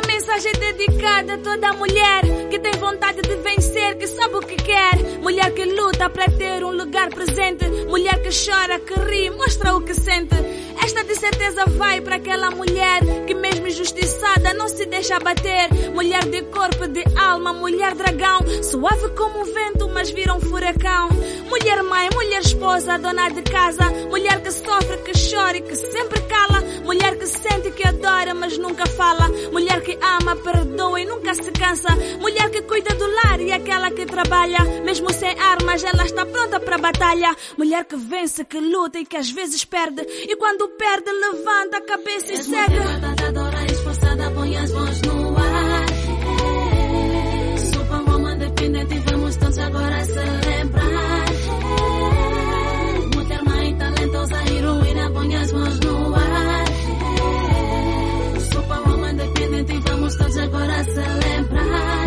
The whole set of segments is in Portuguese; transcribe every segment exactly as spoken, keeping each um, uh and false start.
Esta mensagem é dedicada a toda mulher que tem vontade de vencer, que sabe o que quer. Mulher que luta para ter um lugar presente. Mulher que chora, que ri, mostra o que sente. Esta de certeza vai para aquela mulher que mesmo injustiçada não se deixa bater. Mulher de corpo, de alma, mulher dragão, suave como o vento, mas vira um furacão. Mulher mãe, mulher esposa, dona de casa. Mulher que sofre, que chora e que sempre cala. Mulher que sente, que adora, mas nunca fala. Mulher que ama, perdoa e nunca se cansa. Mulher que cuida do lar e aquela que trabalha. Mesmo sem armas, ela está pronta para a batalha. Mulher que vence, que luta e que às vezes perde. E quando perde, levanta a cabeça e És segue. mulher batalhadora, esforçada, põe as mãos no ar. Superwoman dependente, vamos todos agora celebrar. Mulher mãe talentosa, heroína, põe as mãos no ar. Superwoman dependente, vamos todos agora celebrar.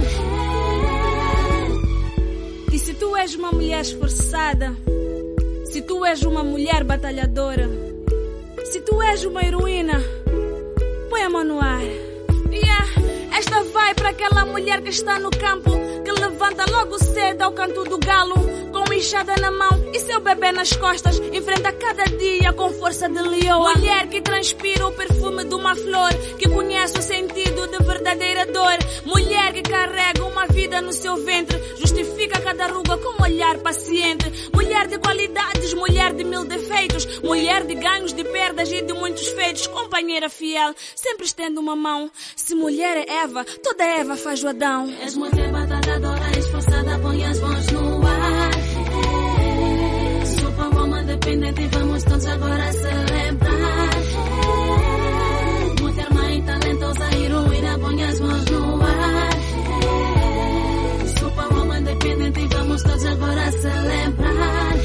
E se tu és uma mulher esforçada, se tu és uma mulher batalhadora, se tu és uma heroína, põe a mão no ar. Yeah. Esta vai para aquela mulher que está no campo, que levanta logo cedo ao canto do galo, com enxada na mão e seu bebê nas costas, enfrenta cada dia com força de leoa. Mulher que transpira o perfume de uma flor, que conhece o sentido de verdadeira dor. Mulher que carrega uma vida no seu ventre, justifica cada ruga com um olhar paciente. Mulher de qualidades, mulher de mil defeitos, mulher de ganhos, de perdas e de muitos feitos. Companheira fiel, sempre estende uma mão. Se mulher é Eva, toda Eva faz o Adão. És mulher batalhadora, esforçada, põe as mãos no ar. Superwoman dependente, vamos todos agora celebrar. Mulher mãe talentosa, heroína, põe as mãos no ar. Superwoman dependente, vamos todos agora celebrar.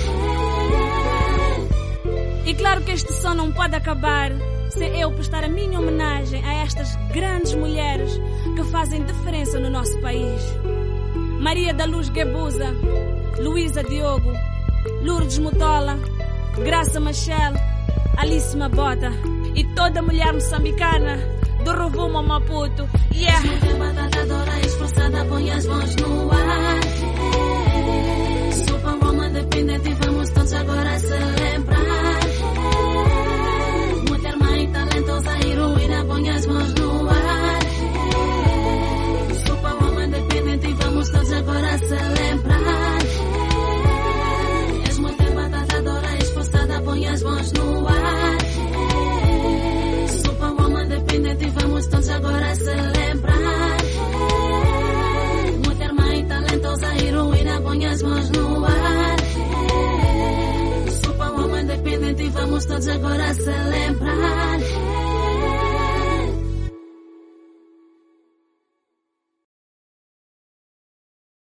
E claro que este som não pode acabar sem eu prestar a minha homenagem a estas grandes mulheres que fazem diferença no nosso país. Maria da Luz Guebuza, Luísa Diogo, Lourdes Mutola, Graça Machel, Alice Mabota e toda mulher moçambicana do Rovuma ao Maputo. Yeah. Mulher batalhadora, esforçada, põe as mãos no ar. Superwoman dependente, vamos todos agora celebrar. Mulher mãe talentosa, heroína, põe as mãos no ar. Superwoman dependente, vamos todos agora celebrar. És mulher batalhadora, esforçada, põe as mãos no ar. Superwoman dependente, vamos todos agora celebrar. Mulher mãe talentosa, heroína, põe as mãos no ar. Superwoman dependente, vamos todos agora celebrar.